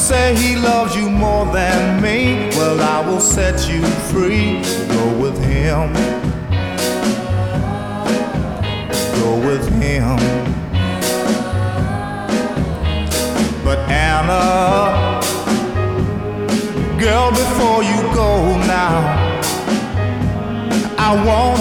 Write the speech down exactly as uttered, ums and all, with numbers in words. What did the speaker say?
say he loves you more than me. Well, I will set you free. Go with him. Go with him. But Anna, girl, before you go now, I want